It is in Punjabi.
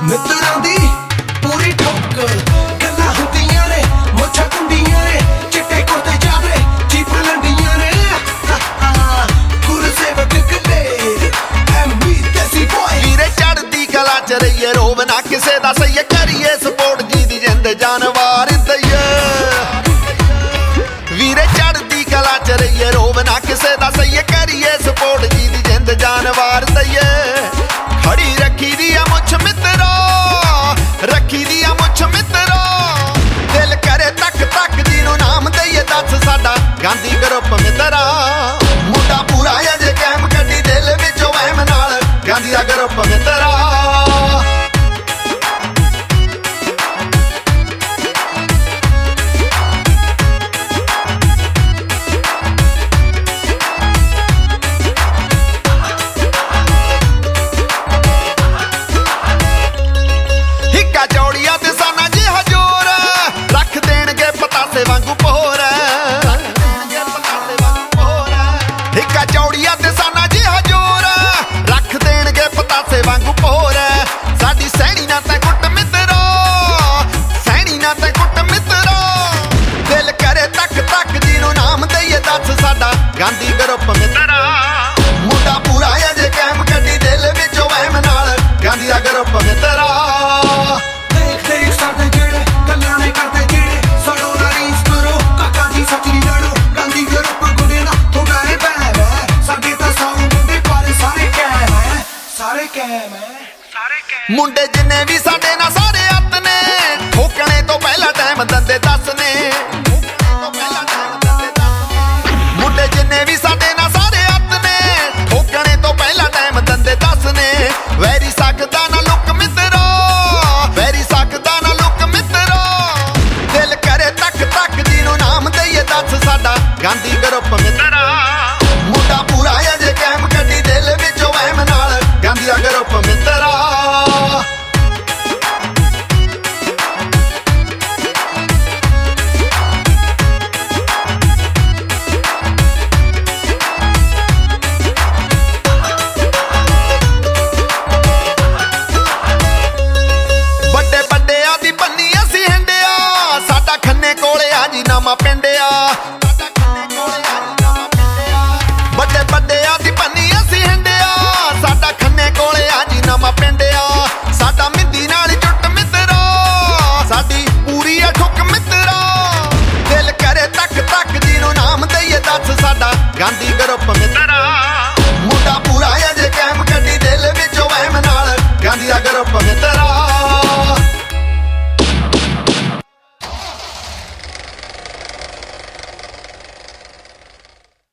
ਮਿੱਤਰਾਂ ਦੀ ਪੂਰੀ ਠੋਕਰ ਗੱਲਾਂ ਹੁੰਦੀਆਂ ਨੇ ਮੁੱਛਾਂ ਕੁੰਡੀਆਂ ਨੇ ਚਿੱਟੇ ਕੁੜਤੇ ਚਾਦਰੇ ਜੀਪ ਲੰਡੀਆਂ ਨੇ ਗੁਰਸੇਵਕ ਕਲੇ ਐਮੀ ਦੇਸੀ ਬੋਏ ਵੀਰੇ ਚੜ੍ਹਦੀ ਕਲਾ ਚ ਰਹੀਏ ਰੋਵ ਨਾ ਕਿਸੇ ਦਾ ਸਹੀਏ ਕਰੀਏ ਸਪੋਰਟ ਜੀ ਦੀ ਜਿੰਦ ਜਾਨਵਾਰ ਦਈਏ ਵੀਰੇ ਚੜ੍ਹਦੀ ਕਲਾ ਚ ਰਹੀਏ ਰੋਵ ਨਾ ਕਿਸੇ ਦਾ ਸਹੀਏ ਕਰੀਏ ਸਪੋਰਟ ਜੀ ਦੀ ਜਿੰਦ ਜਾਨਵਾਰ ਦਈਏ ਖੜੀ ਰੱਖੀ ਦੀ ਆ ਮੁੱਛ ਮਿੱਤਰੋ ਰੱਖੀ ਦੀ ਆ ਮੁੱਛ ਮਿੱਤਰੋ ਦਿਲ ਕਰੇ ਤੱਕ ਤੱਕ ਜਿਹਨੂੰ ਨਾਮ ਦਈਏ ਦੱਸ ਸਾਡਾ ਗਾਂਧੀ ਗਰੁੱਪ ਮਿੱਤਰਾ ਮੁੰਡਾ ਪੂਰਾ ਅਜੇ ਕੈਮ ਕੱਢੀ ਦਿਲ ਵਿੱਚੋਂ ਵਹਿਮ ਨਾਲ ਗਾਂਧੀ ਦਾ ਗਰੁੱਪ ਮਿੱਤਰਾ ਚੌੜੀਆਂ ਤੇ ਸਾਨਾ ਜਿਹਾ ਜੋਰ ਰੱਖ ਦੇਣਗੇ ਪਤਾਸੇ ਵਾਂਗੂ ਪੋਰ ਹਿੱਕਾ ਚੌੜੀਆਂ ਤੇ ਸਾਨਾ ਜਿਹਾ ਜੋਰ ਰੱਖ ਦੇਣਗੇ ਪਤਾਸੇ ਵਾਂਗੂ ਪੋਰ ਸਾਡੀ ਸਹਿਣੀ ਨਾ ਤਾਂ ਕੁੱਟ ਮਿੱਤਰੋ ਸਹਿਣੀ ਨਾ ਤਾਂ ਕੁੱਟ ਮਿੱਤਰੋ ਦਿਲ ਕਰੇ ਤੱਕ ਤੱਕ ਜਿਹਨੂੰ ਨਾਮ ਦਈਏ ਦੱਸ ਸਾਡਾ ਗਾਂਧੀ ਗਰੁੱਪ ਮਿੱਤਰਾ ਮੁੰਡਾ ਪੂਰਾ ਅਜੇ ਕੈਮ ਕੱਢੀ ਦਿਲ ਵਿੱਚੋਂ ਵਹਿਮ ਨਾਲ ਗਾਂਧੀ ਦਾ ਗਰੁੱਪ ਮਿੱਤਰਾ ਸਾਡੇ ਜਿਹੜੇ ਗੱਲਾਂ ਨੇ ਕਰਦੇ ਜਿਹੜੇ ਸੜੋ ਨਾ ਰੀਸ ਕਰੋ ਕਾਕਾ ਜੀ ਸੱਚ ਨਹੀਂ ਲੜੋ ਗਾਂਧੀ ਗਰੁੱਪ ਗੁੰਡੇ ਦਾ ਤੁਹਾਡਾ ਇਹ ਬੈਬ ਹੈ ਸਾਡੇ ਤਾਂ ਸੌ ਮੁੰਡੇ ਪਰ ਸਾਰੇ ਕੈਮ ਹੈ ਸਾਰੇ ਕੈਮ ਹੈ ਮੁੰਡੇ ਜਿੰਨੇ ਵੀ ਸਾਡੇ ਨਾਲ ਸਾਰੇ ਅੱਤ ਨੇ ਠੋਕਣੇ ਤੋਂ ਪਹਿਲਾਂ ਟਾਈਮ ਦੰਦੇ ਦੱਸ ਨੇ ਮੁੰਡੇ ਜਿੰਨੇ ਵੀ ਸਾਡੇ ਨਾਲ ਸਾਰੇ ਅੱਤ ਨੇ ਠੋਕਣੇ ਤੋਂ ਪਹਿਲਾਂ ਟਾਈਮ ਦੰਦੇ ਦੱਸ ਨੇ ਵੈਰੀ ਸਕਦਾ ਨਾ ਲੁੱਕ ਮਿੱਤਰੋ ਵੈਰੀ ਸਕਦਾ ਨਾ ਲੁੱਕ ਮਿੱਤਰੋ ਦਿਲ ਕਰੇ ਤੱਕ ਤੱਕ ਜਿਹਨੂੰ ਨਾਮ ਦਈਏ ਦੱਸ ਸਾਡਾ ਗਾਂਧੀ ਗਰੁੱਪ ਮਿੱਤਰਾ ਮੁੰਡਾ ਪੂਰਾ ਅਜੇ ਕੈਮ ਕੱਢੀ ਦਿਲ ਵਿੱਚੋਂ ਵਹਿਮ ਨਾਲ ਗਾਂਧੀ ਦਾ ਗਰੁੱਪ ਮਿੱਤਰਾ ਨਵਾਂ ਪਿੰਡਿਆ ਵੱਡੇ ਵੱਡਿਆਂ ਦੀ ਪੰਨੀ ਅਸੀਂ ਹੰਡਿਆ ਸਾਡਾ ਖੰਨੇ ਕੋਲੇ ਆ ਜੀ ਨਵਾਂ ਪਿੰਡਿਆ ਸਾਡਾ ਮਿੰਦੀ ਨਾਲ ਟੁੱਟ ਮਿੱਤਰੋ ਸਾਡੀ ਪੂਰੀ ਆ ਠੁੱਕ ਮਿੱਤਰੋ ਦਿਲ ਕਰੇ ਤੱਕ ਤੱਕ ਜਿਹਨੂੰ ਨਾਮ ਦਈਏ ਦੱਸ ਸਾਡਾ ਗਾਂਧੀ ਗਰੁੱਪ ਮਿੱਤਰਾ ਮੁੰਡਾ ਪੂਰਾ